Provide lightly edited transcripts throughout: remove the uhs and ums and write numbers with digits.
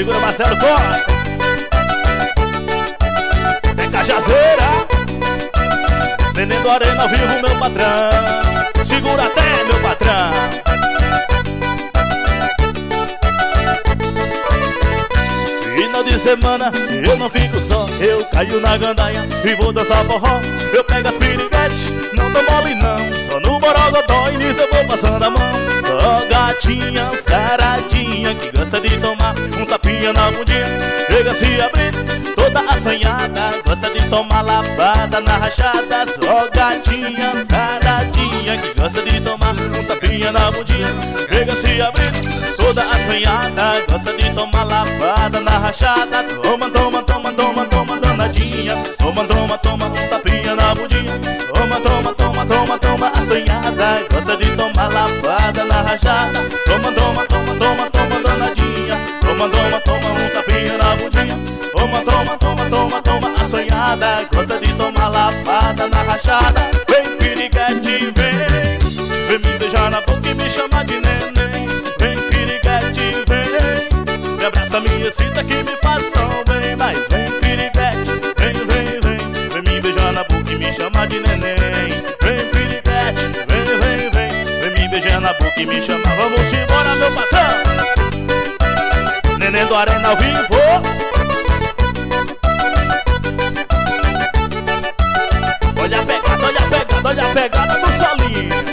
segura Marcelo Costa. Vem Cajazeira, Neném do Arena ao vivo, meu patrão. Segura até, meu patrão. Final de semana eu não fico só, eu caio na gandaia e vou dançar forró. Eu pego as piriguetes, não tô mole não, só no borogodó e nisso eu vou passando a mão. Ó gatinha saradinha que gosta de tomar um tapinha na bundinha, chega se abrindo, toda assanhada, gosta de tomar lavada na rachada. Ó gatinha saradinha que gosta de tomar um tapinha na bundinha, chega se abrindo, toda assanhada, gosta de tomar lavada na rachada. Toma, toma, toma, toma, toma, danadinha. Toma, toma, toma, um tapinha na bundinha. Toma, toma, toma, toma, toma, assanhada, gosta de tomar lavada na rachada. Toma, toma, toma, toma, toma, danadinha. Toma, toma, toma, um tapinha na bundinha. Toma, toma, toma, toma, toma, assanhada, gosta de tomar lavada na rachada. Vem, piriguete, vem, vem me beijar na boca e me chamar de neném. Vem, piriguete, vem, me abraça, me excita que me faz tão bem. Mas vem, piriguete, vem, vem, vem, vem me beijar na boca e me chamar de neném. Vem, piriguete, vem, vem, vem, vem me beijar na boca e me chamar. Vamos embora, meu patrão. Neném do Arena ao vivo. Olha a pegada, olha a pegada, olha a pegada do Salinho.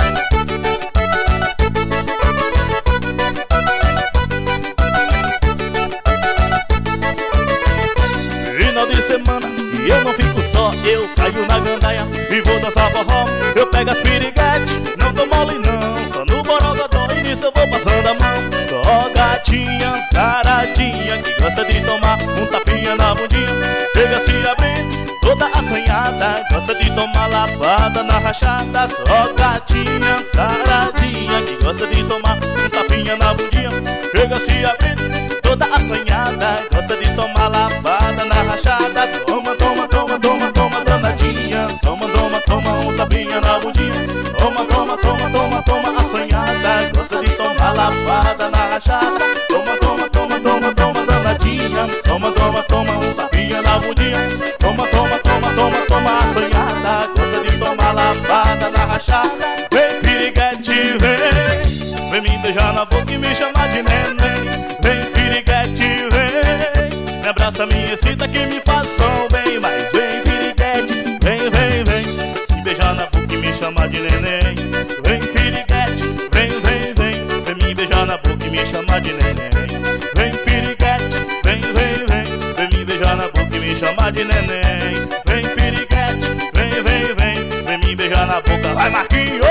Final de semana e eu não fico só, eu caio na gandaia e vou dançar forró. Eu pego as piriguetes, não tô mole não, só no borogodó e nisso eu vou passando a mão. Ó gatinha saradinha que gosta de tomar um tapinha na bundinha, chega se abrindo, toda assanhada, gosta de tomar lavada na rachada. Só gatinha saradinha que gosta de tomar um tapinha na bundinha, chega se abrindo, toda assanhada, gosta de tomar lavada na rachada. Toma, toma, toma, toma, toma, danadinha. Toma, toma, toma, um tapinha na bundinha. Toma, toma, toma, toma, toma, assanhada, gosta de tomar lavada na rachada. Toma, toma, toma, toma, toma, danadinha. Toma, toma, toma, um tapinha na bundinha. Toma, toma, toma, toma, toma, assanhada, gosta de tomar lavada na rachada. Vem, piriguete, vem, vem me beijar na boca e me chamar de neném. Vem, piriguete, vem, me abraça, me excita que me faz tão bem. Mas vem, piriguete, vem, vem, vem, me beijar na boca e me chamar de neném. Vem, piriguete, vem, vem, vem, vem me beijar na boca e me chamar de neném. Vem, piriguete, vem, vem, vem, vem me beijar na boca e me chamar de neném. Vem, piriguete, vem, vem, vem, vem me beijar na boca. Vai, Marquinhos!